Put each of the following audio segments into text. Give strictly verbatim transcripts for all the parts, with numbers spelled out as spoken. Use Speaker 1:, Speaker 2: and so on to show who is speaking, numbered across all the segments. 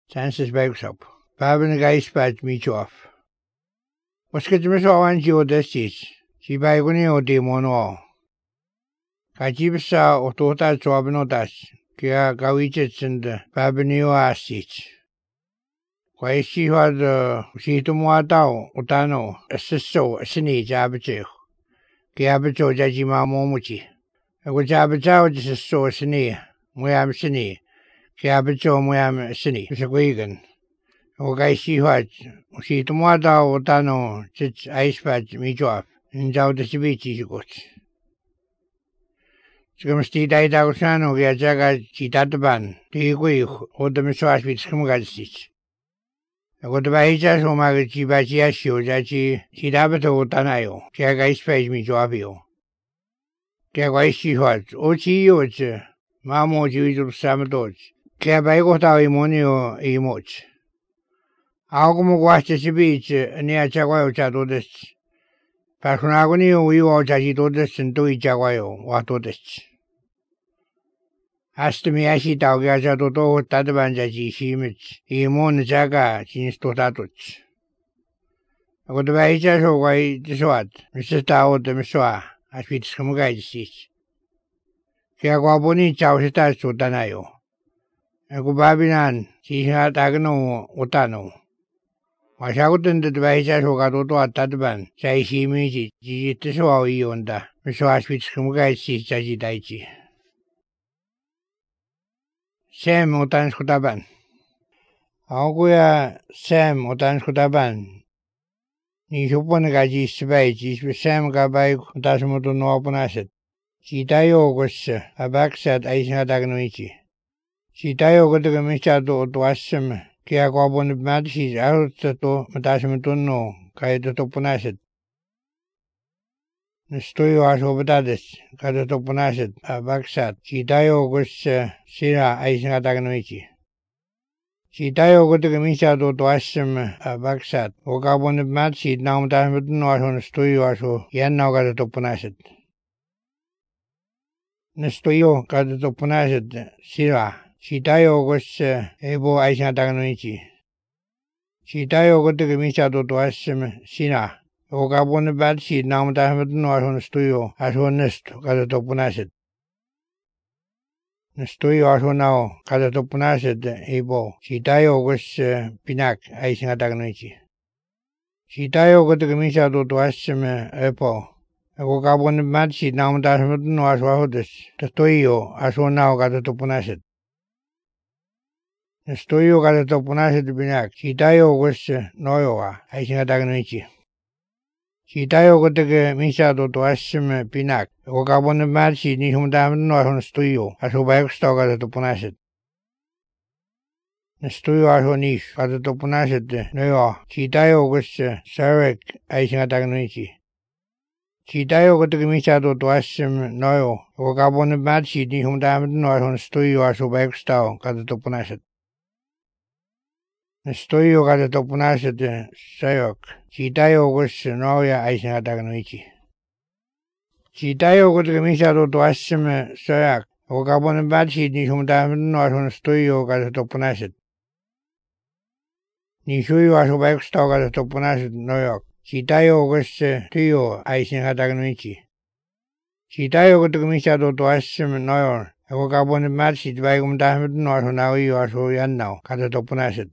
Speaker 1: Chances Bagshop. Babin guys bad me off. Was get me so on you this is. She by winning or demon all. Kajibsa or Tota Swabinodas. Kia Gawitches and Babinio Assis. Why she had uh, she to Moatao, Utano, a sisto, a sini Jabajo. Kiabajo Jajima Momuchi. I would Jabajo is so sini. We am sini. Kiabajo, we am sini. It's a vegan. Okay, she had she to Moatao, Utano, sits ice patch me off. In Jow the Civici got. Scumsti died out Sano, we are Jaga Chitataban, the Equi, or the Misswas with Scumgadstitch. I got the Bajas or Magachi Bajiasio, Jachi, Chidabato Tanayo, Jaga is page me Joavio. Jaga she had, Ochi Yoch, Mamo Juiz Samadoch, Cabago Imonio Emoch. Algomo watched the beach near Jaguayo Chadodes. Personagonio, we all Jajidodes and Doi Jaguayo, Watodes. Asked me as he dog as a toto Tadabanjaji Shimich, Emon Jaga, since Totatuch. I got the Vajas or why the swat, Missus Tao de Missoa, as with some guys seats. Kiaguaboni Chausitas to Danayo. I go Babinan, she had Agano, Otano. Was out in the Vajas or Gato at Tadaban, say she means it, Jitiswa Yonda, Missoas with some guys seats Jajidaichi. Sam Otan Skutaban. Auguya Sam Otan Skutaban. Nishupanaji Svage with Sam Gabai Tasmoto no Opanasset. Chitayo was a backsat Aisha Dagnoichi. Chitayo got the Michado to Assam, Kiakobon Madishis out to Matasmatono, Kaito Topanasset. Nestoyo Asobadades, Katatopanasset, a backsat. Chitayo was Sira Aisha Dagnoichi. Chitayo got the Michado to Assam, a backsat. Okabon Madsi, now Tasmatono on Stoyo Aso, Yan now got a Topanasset. Nestoyo Katatopanasset, Sira. Chitayo was Ebo Aisha Dagnoichi. Chitayo got the Michado to Assam, Sina. Okabon Madsi, now Tasmatono on Stoyo, as honest, Katatopanasset. Nestoyo Aso now, Katatopanasset, Ebo. Chitayo was Pinak, Aisha Dagnoichi. Chitayo got the Michado to Assam, Epo. Okabon Madsi, now Tasmatono as Wahodes, Toyo, as one now Katatopanasset. Nestoyo Katatopanasset Pinak. Chitayo was Noyoa, Aisha Dagnoichi. Chitayo got the Michado to Assam, Pinak. Okabon Madsi, Nihum Damno on Stoyo, as Obaxto Katatopanasset. Nestoyo as Onish, Katatopanasset, Noyo. Chitayo was Sarek, Aisha Dagnoichi. Chitayo got the Michado to Assam, Noyo. Okabon Madsi, Nihum Damno on Stoyo, as Obaxto Katatopanasset. Nestoyo Katatopanasset, Sayok. Chitayo was Noya Aisha Dagnoichi. Chitayo got the Michado to Assam, Sayak. Okabon Madsi, Nihum Damno on Stoyo Katatopanasset. Nishuyo as Obaxto Katatopanasset, Noyok. Chitayo was Tio Aisha Dagnoichi. Chitayo got the Michado to Assam, Noyor. Okabon Madsi, Bagum Damno on Naui as Oyan now, Katatopanasset.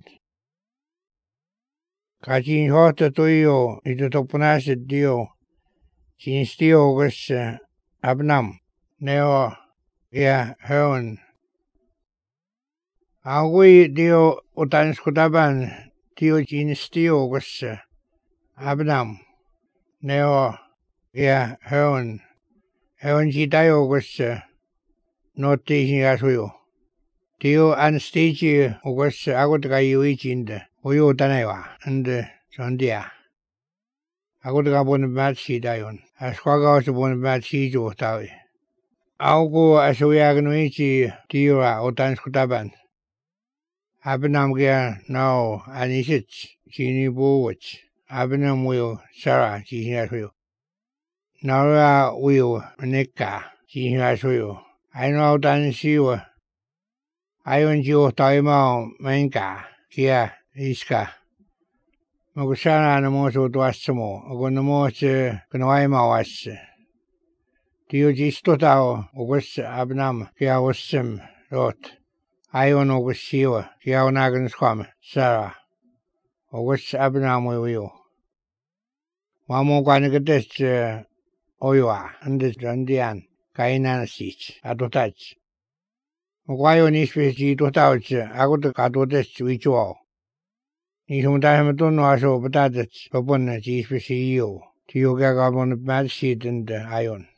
Speaker 1: Kachin Hota Toyo, Itotopanasset Dio. Sinstio was Abnam. Neo, yeah, Heron. Augui Dio Otanskutaban, Tio Sinstio was Abnam. Neo, yeah, Heron. Heron Chitayo was not teaching as well. Tio Anastigi was Agotayu in the Oyo Tanewa and Sondia. Agotabon Matsi Dion. As Quagos upon Matsi Jotawi. Augo as we agnoichi Tira Otanskutaban. Abinam Gia now Anisich, Chini Bowich. Abinam will Sarah, she has you. Nara will Nika, she has you. I know Dan Siwa. I want you Taimao Menka. kia iska. Magusana na mo so tuasmo, ako na mo sa kanaway mawas. Tiyo jisto tao, ugus abnam, kia ussim, rot. Ayon ugus siwa, kia unagan skwam, sara. Ugus abnam uyo. Mamo kwanagates oywa, andes randian, kainan sich, adotach. Mukwayo nishpes jito tauch, ako to katotes wichuo. Nisumutahamatun waso patatas, papun jispes iyo. Tiyo kagabon madsid and ayon.